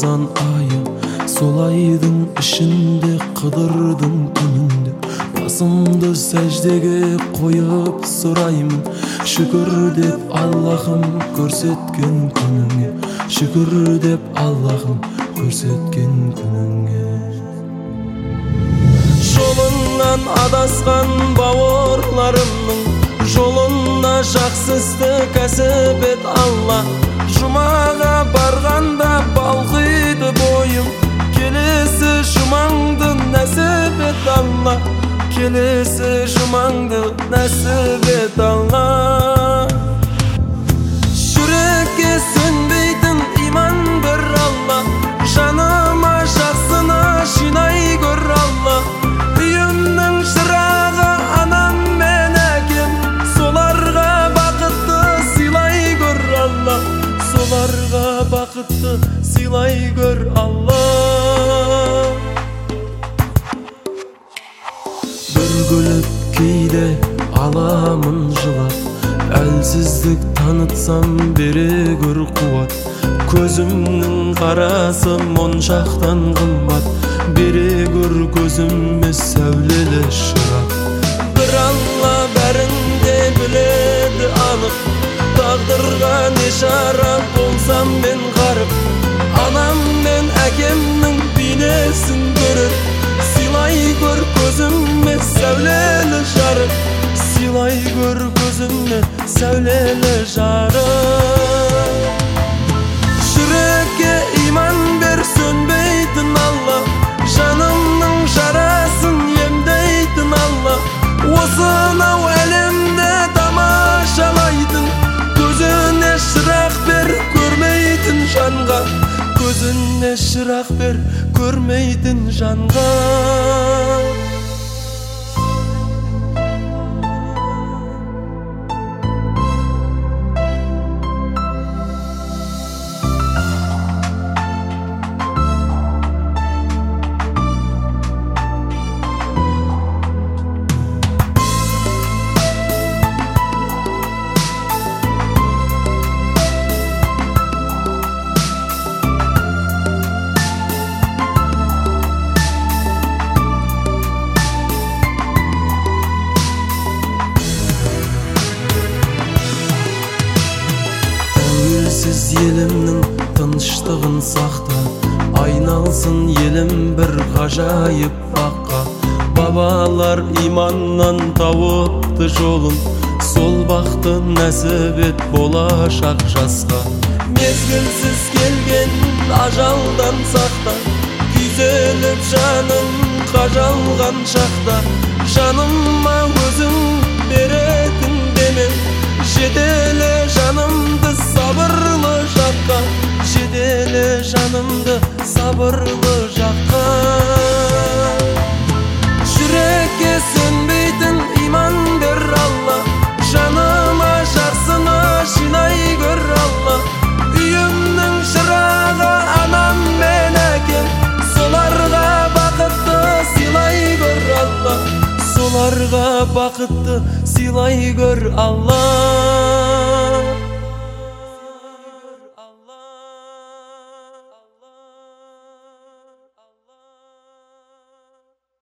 Рамазан айы, сол айдың ішінде қыдырдың күнінде басымды сәждеге қойып сұраймын, шүкір деп Аллахым көрсеткен күніңе, шүкір деп Аллахым көрсеткен күніңе. Жолынан адасқан бауырларымның жолына жақсы істі кәсіп ет Алла. Жұмаға барғанда балқиды бойым, келесі жұмаңды нәсіп ет Алла, келесі жұмаңды нәсіп ет Алла. Жүрекке сөнбейтін иман бір Алла, жаныма жақсыны жинай көр Алла. Үйімнің шырағы анам мен әкем, соларға бақытты сыйлай көр Алла, соларға бақытты сыйлай көр Алла. Бір күліп кейде аламын жылап, әлсіздік танытсам бере көр қуат. Көзімнің қарасы моншақтан қымбат, бере көр көзіме сәулелі шырақ. Бір Алла бәрін де біледі анық, тағдырға не шара болсам мен ғарып. Анам мен әкемнің бейнесін көріп, сыйлай көр көзіме сәулелі жарық, сыйлай көр көзіме сәулелі жарық. Жүрекке иман бер сөнбейтін Алла, жанымның жарасын емдейтін Алла. Осынау әлемде тамашалайтын, көзіне шырақ бер көрмейтін жанға, көзіне шырақ бер көрмейтін жанға. Тәуелсіз елімнің тыныштығын сақта, айналсын елім бір ғажайып баққа. Бабалар иманнан тауыпты жолын, сол бақты нәсіп ет болашақ жасқа. Мезгілсіз келген ажалдан сақта, күйзеліп жаным қажалған шақта. Жаныма өзің беретін деме, жетеле жанымды сабырлы жаққа, жетеле жанымды сабырлы жаққа. Жүрекке сөнбейтін иман бер Алла, жаныма жақсыны жинай көр Алла. Үйімнің шырағы анам мен әкем, соларға бақытты сыйлай көр Алла, соларға бақытты сыйлай көр Алла.